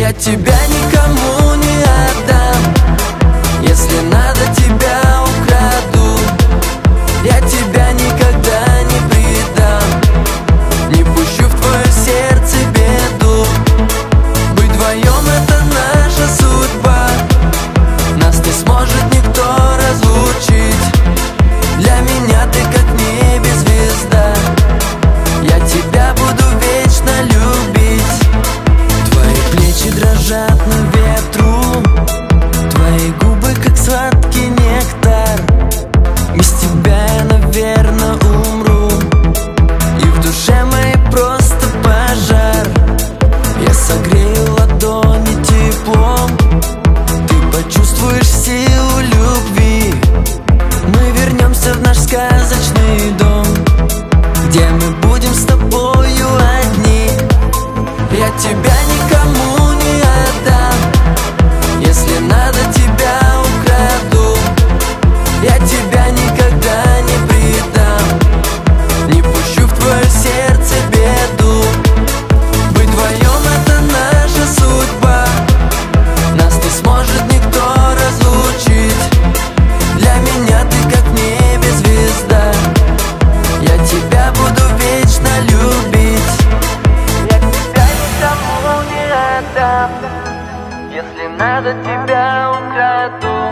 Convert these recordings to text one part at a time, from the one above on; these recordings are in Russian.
Я тебя никому не отдам. Если надо, тебя украду. Я тебя никогда не предам. Не пущу в твое сердце беду. Быть вдвоем — это наша судьба. Нас не сможет никто разлучить. Для меня ты как в небе звезда. Я тебя буду вечно любить. Твои плечи дрожат на ветру. Твои губы как сладкий нектар. Без тебя я, наверное, умру. И в душе моей просто пожар. Я согрею ладони теплом. Ты почувствуешь силу любви. Мы вернемся в наш сказочный дом, где мы будем с тобою одни. Я тебя никому не отдам. Если надо, тебя украду. Я тебя никогда не предам. Не пущу в твое сердце беду. Быть вдвоем — это наша судьба. Нас не сможет никто разлучить. Для меня ты как в небе звезда. Я тебя буду вечно любить. Я тебя никому не отдам. Если надо, тебя украду.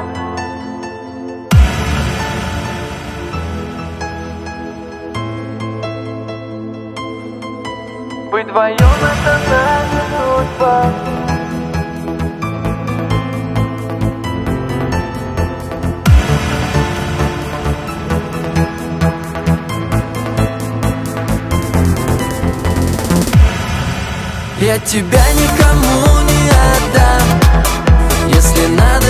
Быть вдвоем — это наша судьба. Я тебя никому не отдам. Если надо,